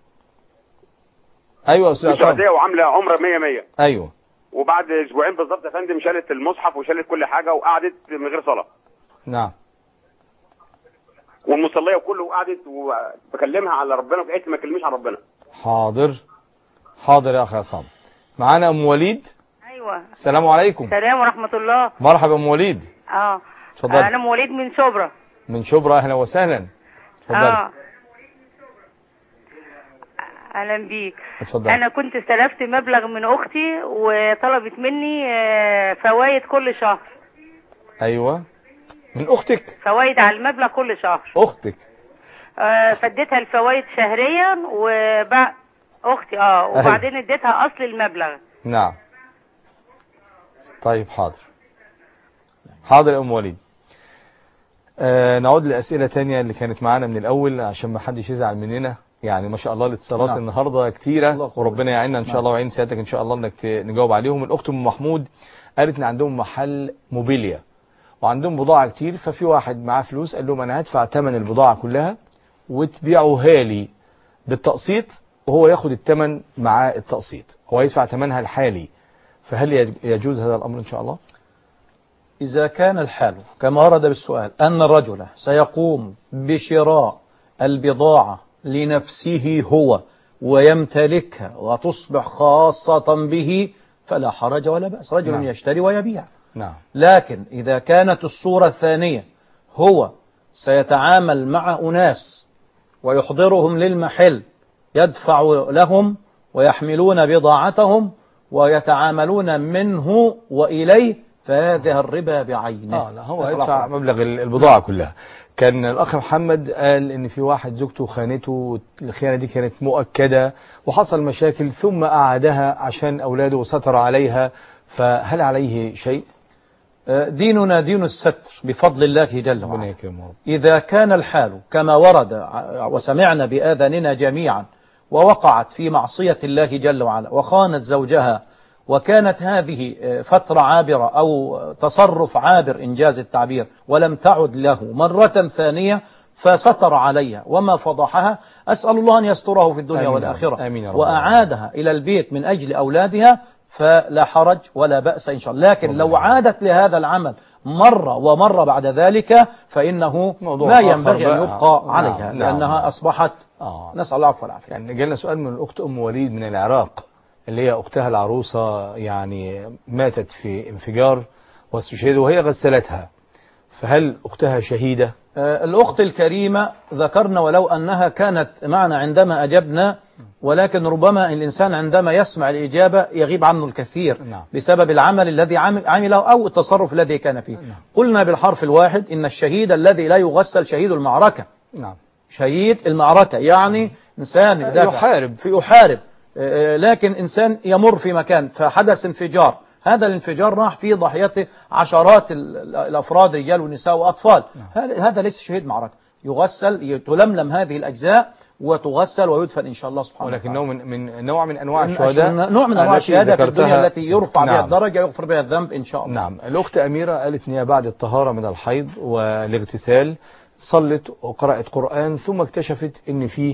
ايوه يا استاذ عصام. السعوديه وعامله عمره مية مية. ايوه. وبعد اسبوعين بالظبط يا فندم شالت المصحف وشالت كل حاجه وقعدت من غير صلاه. نعم. والمصليه وكله وقعدت وبكلمها على ربنا وقالت ما تكلميش عن ربنا. حاضر حاضر يا اخي عصام. معانا ام وليد. ايوه السلام عليكم. السلام ورحمه الله. مرحبا ام وليد. اه اتفضلي. انا ام وليد من شبرا. من شبرا اهلا وسهلا. اتفضلي. اه اهلا بيك. اتفضل. انا كنت استلفت مبلغ من اختي وطلبت مني فوائد كل شهر. ايوه من اختك. فوائد على المبلغ كل شهر. اختك. آه فديتها الفوائد شهريا وبعد اختي اه وبعدين اديتها اصل المبلغ. نعم. طيب حاضر حاضر يا ام وليد. آه نعود لاسئله تانية اللي كانت معانا من الاول عشان ما حدش يزعل مننا. يعني ما شاء الله الاتصالات نعم. النهارده كتيره وربنا يعيننا ان شاء الله ويعين سيادتك ان شاء الله انك نجاوب عليهم. الاخت ام محمود قالت ان عندهم محل موبيليا وعندهم بضاعه كتير، ففي واحد معاه فلوس قال لهم انا هدفع ثمن البضاعه كلها وتبيعوها لي بالتقسيط وهو ياخد الثمن مع التقسيط، هو يدفع ثمنها الحالي. فهل يجوز هذا الامر ان شاء الله؟ اذا كان الحال كما ورد بالسؤال ان الرجل سيقوم بشراء البضاعه لنفسه هو ويمتلكها وتصبح خاصة به فلا حرج ولا بأس. رجل نعم. يشتري ويبيع. نعم. لكن إذا كانت الصورة الثانية هو سيتعامل مع أناس ويحضرهم للمحل يدفع لهم ويحملون بضاعتهم ويتعاملون منه وإليه فهذا الربا بعينه. آه لا هو يدفع مبلغ البضاعة كلها. كان الأخ محمد قال إن في واحد زوجته خانته، الخيانة دي كانت مؤكدة وحصل مشاكل ثم أعادها عشان أولاده وستر عليها، فهل عليه شيء؟ ديننا دين الستر بفضل الله جل وعلا. إذا كان الحال كما ورد وسمعنا بآذاننا جميعا ووقعت في معصية الله جل وعلا وخانت زوجها وكانت هذه فترة عابرة أو تصرف عابر إنجاز التعبير ولم تعد له مرة ثانية فستر عليها وما فضحها، أسأل الله أن يستره في الدنيا آمين والآخرة. آمين وأعادها إلى البيت من أجل أولادها فلا حرج ولا بأس إن شاء الله. لكن لو عادت لهذا العمل مرة ومرة بعد ذلك فإنه ما ينبغي أن يبقى عليها نعم لأنها نعم أصبحت آه. نسأل الله العفو والعافية. يعني جالنا سؤال من الأخت أم وليد من العراق اللي هي أختها العروسة يعني ماتت في انفجار واستشهدت وهي غسلتها، فهل أختها شهيدة؟ آه الأخت الكريمة ذكرنا ولو أنها كانت معنا عندما أجبنا، ولكن ربما الإنسان عندما يسمع الإجابة يغيب عنه الكثير نعم. بسبب العمل الذي عمله أو التصرف الذي كان فيه. نعم. قلنا بالحرف الواحد إن الشهيد الذي لا يغسل شهيد المعركة. نعم. شهيد المعركة يعني إنسان يحارب في يحارب، لكن إنسان يمر في مكان فحدث انفجار هذا الانفجار راح في ضحيته عشرات الأفراد رجال ونساء وأطفال. هذا ليس شهيد معركة، يغسل تلملم هذه الأجزاء وتغسل ويدفن إن شاء الله سبحانه وتعالى. ولكن نوع من, من نوع من أنواع الشهداء، نوع من أنواع الشهادة في الدنيا التي يرفع نعم. بها الدرجة يغفر بها الذنب إن شاء الله. نعم. الأخت أميرة قالت إن هي بعد الطهارة من الحيض والاغتسال صلت وقرأت قرآن ثم اكتشفت إن فيه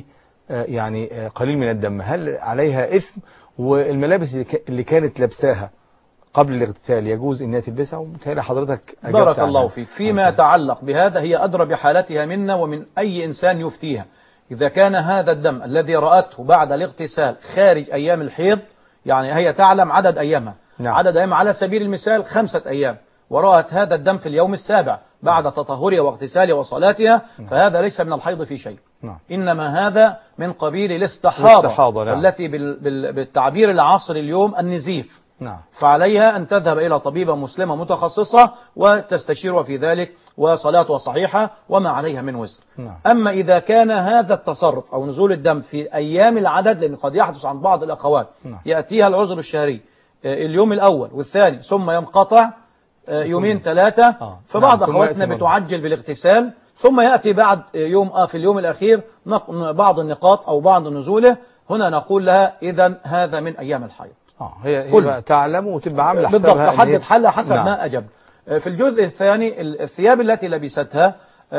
يعني قليل من الدم، هل عليها إثم؟ والملابس اللي كانت لابساها قبل الاغتسال يجوز انها تلبسها؟ ومتهيألي حضرتك اجبت بارك الله عنها. فيك. فيما يتعلق بهذا هي أدرى بحالتها منا ومن أي إنسان يفتيها. إذا كان هذا الدم الذي رأته بعد الاغتسال خارج أيام الحيض، يعني هي تعلم عدد أيامها، نعم. عدد أيام على سبيل المثال خمسة أيام، ورأت هذا الدم في اليوم السابع بعد تطهرها واغتسالها وصلاتها، نعم. فهذا ليس من الحيض في شيء، نعم. إنما هذا من قبيل الاستحاضة، نعم. التي بالتعبير العصري اليوم النزيف، نعم. فعليها أن تذهب إلى طبيبة مسلمة متخصصة وتستشيرها في ذلك، وصلاتها صحيحة وما عليها من وزر، نعم. أما إذا كان هذا التصرف أو نزول الدم في أيام العدد، لأن قد يحدث عن بعض الأخوات، نعم. يأتيها العذر الشهري اليوم الأول والثاني ثم ينقطع يومين ثلاثة، آه. فبعض نعم. أخواتنا بتعجل بالاغتسال ثم يأتي بعد يوم آه في اليوم الأخير بعض النقاط أو بعض نزوله، هنا نقول لها إذن هذا من أيام الحيض. اه هي, هي تعلم وتبقى عامله حسابها بالضبط، تحدد حالها حسب نعم. ما أجب. في الجزء الثاني الثياب التي لبستها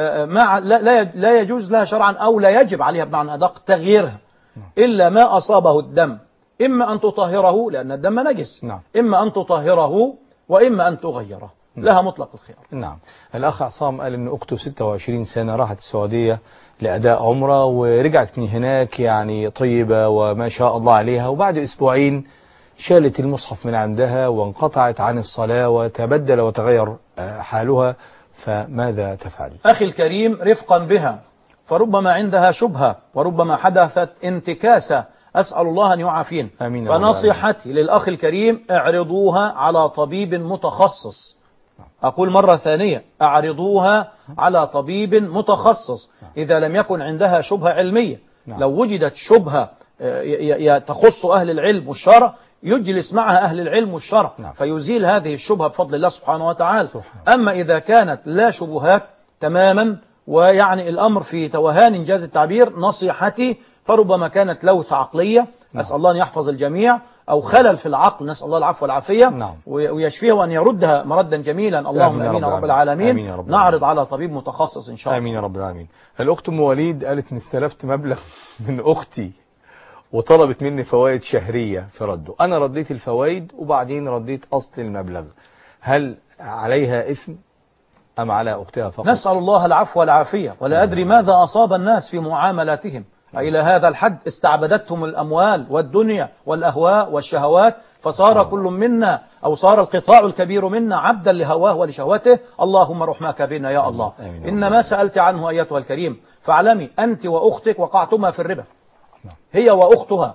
ما لا لا يجوز لها شرعا أو لا يجب عليها بمعنى أدق تغييرها، إلا ما أصابه الدم، إما أن تطهره لأن الدم نجس، نعم. إما أن تطهره وإما أن تغيره، نعم. لها مطلق الخيار. نعم. الأخ عصام قال إن أخته ستة وعشرين سنة راحت السعودية لأداء عمرة ورجعت من هناك يعني طيبة وما شاء الله عليها، وبعد أسبوعين شالت المصحف من عندها وانقطعت عن الصلاة وتبدل وتغير حالها، فماذا تفعل؟ أخي الكريم رفقا بها، فربما عندها شبهة وربما حدثت انتكاسة، أسأل الله أن يعافين. فنصيحتي للأخ الكريم اعرضوها على طبيب متخصص، أقول مرة ثانية اعرضوها على طبيب متخصص إذا لم يكن عندها شبهة علمية. لو وجدت شبهة تخص أهل العلم والشرع يجلس معها أهل العلم والشرع، نعم. فيزيل هذه الشبهة بفضل الله سبحانه وتعالى. سبحانه. أما إذا كانت لا شبهات تماما ويعني الأمر في توهان إنجاز التعبير، نصيحتي فربما كانت لوثة عقلية، نعم. أسأل الله أن يحفظ الجميع، أو خلل في العقل، نسأل الله العفو والعافية، نعم. ويشفيها وأن يردها مردا جميلا. اللهم آمين يا رب العالمين. آمين يا رب نعرض على طبيب متخصص إن شاء الله. آمين يا رب العالمين. الأخت أم وليد قالت إن استلفت مبلغ من أختي وطلبت مني فوائد شهرية في رده، أنا رديت الفوائد وبعدين رديت أصل المبلغ، هل عليها إثم أم على أختها فقط؟ نسأل الله العفو والعافية، ولا أدري ماذا أصاب الناس في معاملاتهم إلى هذا الحد، استعبدتهم الأموال والدنيا والأهواء والشهوات، فصار كل منا أو صار القطاع الكبير منا عبدا لهواه ولشهوته. اللهم رحمك بنا يا الله. إن ما سألت عنه أيتها الكريم فاعلمي أنت وأختك وقعتما في الربا، هي وأختها،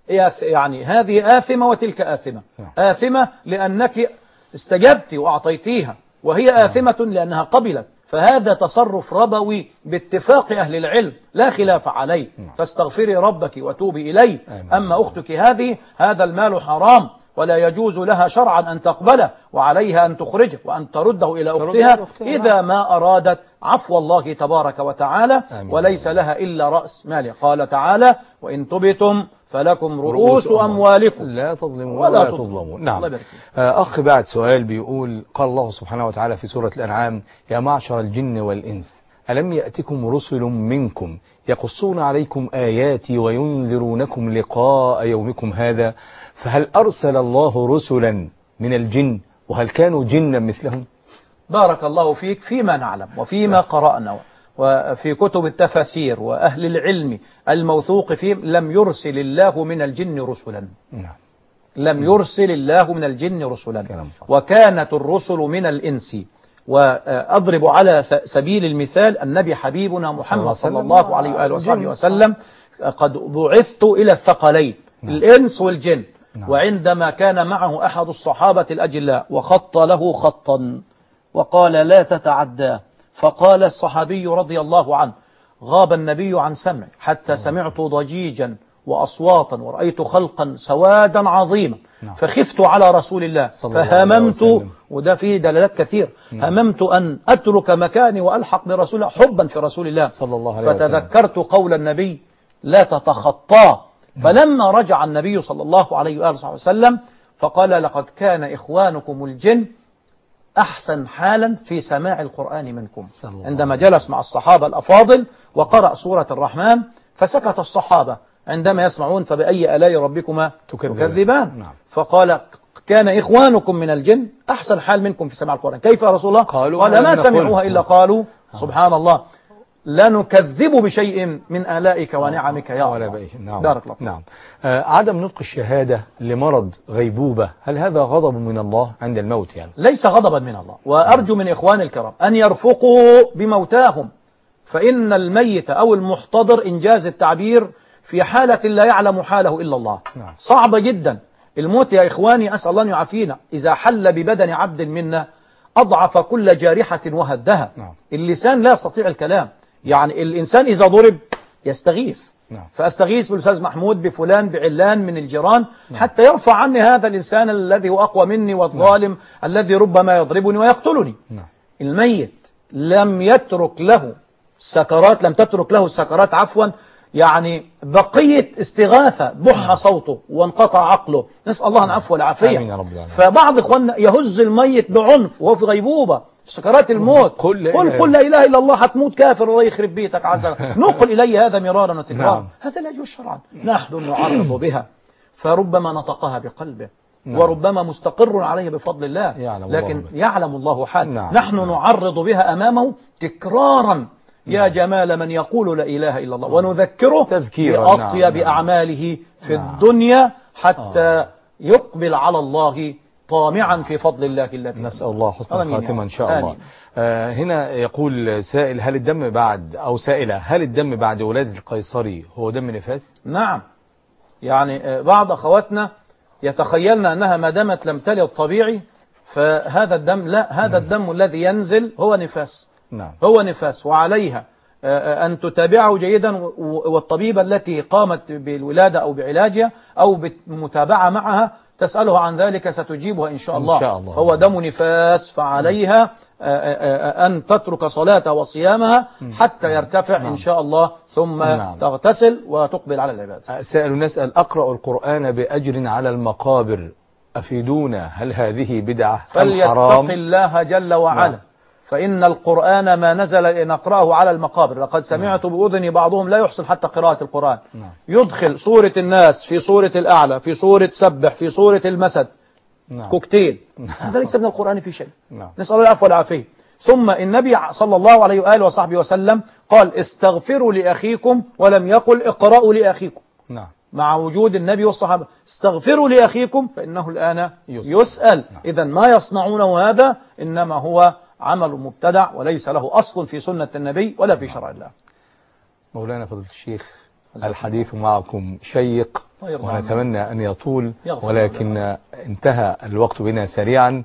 يعني هذه آثمة وتلك آثمة. آثمة لأنك استجبت وأعطيتيها، وهي آثمة لأنها قبلت، فهذا تصرف ربوي باتفاق أهل العلم لا خلاف عليه، فاستغفري ربك وتوبي إليه. أما أختك هذه هذا المال حرام ولا يجوز لها شرعا أن تقبله، وعليها أن تخرجه وأن ترده إلى أختها إذا ما أرادت عفو الله تبارك وتعالى، وليس لها إلا رأس مال. قال تعالى وإن تبتم فلكم رؤوس أموالكم لا تظلمون ولا تظلمون. نعم. أخ بعد سؤال بيقول قال الله سبحانه وتعالى في سورة الأنعام يا معشر الجن والإنس ألم يأتكم رسل منكم يقصون عليكم آياتي وينذرونكم لقاء يومكم هذا فهل أرسل الله رسلا من الجن وهل كانوا جنا مثلهم؟ بارك الله فيك. فيما نعلم وفيما قرأنا وفي كتب التفاسير وأهل العلم الموثوق فيهم لم يرسل الله من الجن رسلا، لم يرسل الله من الجن رسلا، وكانت الرسل من الإنس. وأضرب على سبيل المثال النبي حبيبنا محمد صلى الله عليه وآله وصحبه وسلم قد بعثت إلى الثقلين الإنس والجن. وعندما كان معه أحد الصحابة الأجلاء وخط له خطا وقال لا تتعدى، فقال الصحابي رضي الله عنه غاب النبي عن سمع حتى سمعت ضجيجا وأصواتا ورأيت خلقا سوادا عظيما، نعم. فخفت على رسول الله فهممت، وده فيه دلالات كثير، نعم. هممت أن أترك مكاني وألحق برسول الله حبا في رسول الله صلى الله عليه وسلم. فتذكرت قول النبي لا تتخطاه، فلما رجع النبي صلى الله عليه وآله وسلم فقال لقد كان إخوانكم الجن أحسن حالا في سماع القرآن منكم، عندما جلس مع الصحابة الأفاضل وقرأ سورة الرحمن فسكت الصحابة عندما يسمعون فبأي آلاء ربكما تكذبان، نعم. فقال كان إخوانكم من الجن أحسن حال منكم في سماع القرآن. كيف يا رسول الله؟ قالوا قال ما سمعوها إلا قالوا سبحان الله لا نكذب بشيء من آلائك ونعمك يا الله. نعم. بارك الله. نعم. آه عدم نطق الشهادة لمرض غيبوبة، هل هذا غضب من الله عند الموت يعني؟ ليس غضبا من الله، وأرجو من إخواني الكرام أن يرفقوا بموتاهم، فإن الميت أو المحتضر إنجاز التعبير في حالة لا يعلم حاله إلا الله. نعم. صعب جدا الموت يا إخواني، أسأل الله أن يعافينا. إذا حل ببدن عبد منا أضعف كل جارحة وهدها. نعم. اللسان لا يستطيع الكلام، يعني الإنسان إذا ضرب يستغيث. نعم. فأستغيث بالأستاذ محمود بفلان بعلان من الجيران. نعم. حتى يرفع عني هذا الإنسان الذي هو أقوى مني والظالم. نعم. الذي ربما يضربني ويقتلني. نعم. الميت لم يترك له السكرات، لم تترك له السكرات عفوا يعني بقية استغاثة، بح صوته وانقطع عقله، نسأل الله العفو والعافية. فبعض إخواننا يهز الميت بعنف وهو في غيبوبة سكرات الموت، قل قل, قل لا إله إلا الله، هتموت كافر الله يخرب بيتك عز وجل. نقل إلي هذا مرارا وتكرارا. نعم. هذا لا يجوز شرعا. نحن نعرض بها، فربما نطقها بقلبه. نعم. وربما مستقر عليه بفضل الله، يعلم لكن الله يعلم الله حال. نعم. نحن نعم. نعرض بها أمامه تكرارا يا جمال من يقول لا إله إلا الله، ونذكره بأطيب نعم. أعماله في نعم. الدنيا حتى آه. يقبل على الله طامعا في فضل الله الذي نسأل الله حسن الخاتمة إن شاء الله. آه هنا يقول سائل هل الدم بعد أو سائلة هل الدم بعد ولادة القيصري هو دم نفاس؟ نعم، يعني بعض أخواتنا يتخيلن أنها ما دامت لم تلد طبيعي فهذا الدم، لا، هذا الدم الذي ينزل هو نفاس. نعم. هو نفاس، وعليها أن تتابعه جيدا، والطبيبة التي قامت بالولادة أو بعلاجها أو بالمتابعة معها تسأله عن ذلك ستجيبها إن شاء الله. إن شاء الله. هو دم نفاس، فعليها أن تترك صلاتها وصيامها حتى يرتفع نعم. إن شاء الله، ثم نعم. تغتسل وتقبل على العبادة. سألوا نسأل أقرأ القرآن بأجر على المقابر، أفيدونا، هل هذه بدعة أم حرام؟ فليتق الله جل وعلا. نعم. فإن القرآن ما نزل لنقرأه على المقابر. لقد سمعت بأذني بعضهم لا يحسن حتى قراءة القرآن. نعم. يدخل سورة الناس في سورة الأعلى في سورة سبح في سورة المسد. نعم. كوكتيل. هذا ليس من القرآن في شيء. نعم. نسأل الله العفو والعافية. ثم النبي صلى الله عليه وآله وصحبه وسلم قال استغفروا لأخيكم، ولم يقل اقرأوا لأخيكم. نعم. مع وجود النبي والصحابة استغفروا لأخيكم فإنه الآن يسأل, يسأل. نعم. إذا ما يصنعونه هذا إنما هو عمل مبتدع وليس له أصل في سنة النبي ولا في شرع الله. مولانا فضيلة الشيخ، الحديث معكم شيق ونتمنى أن يطول، ولكن انتهى الوقت بنا سريعا،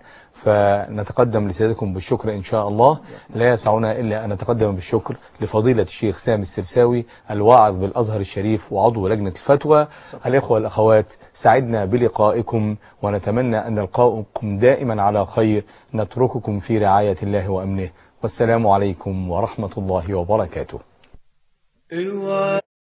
فنتقدم لسيادتكم بالشكر إن شاء الله. لا يسعنا إلا أن نتقدم بالشكر لفضيلة الشيخ سامي السرساوي الواعظ بالأزهر الشريف وعضو لجنة الفتوى. الإخوة والأخوات، سعدنا بلقائكم ونتمنى أن نلقاكم دائما على خير. نترككم في رعاية الله وأمنه، والسلام عليكم ورحمة الله وبركاته.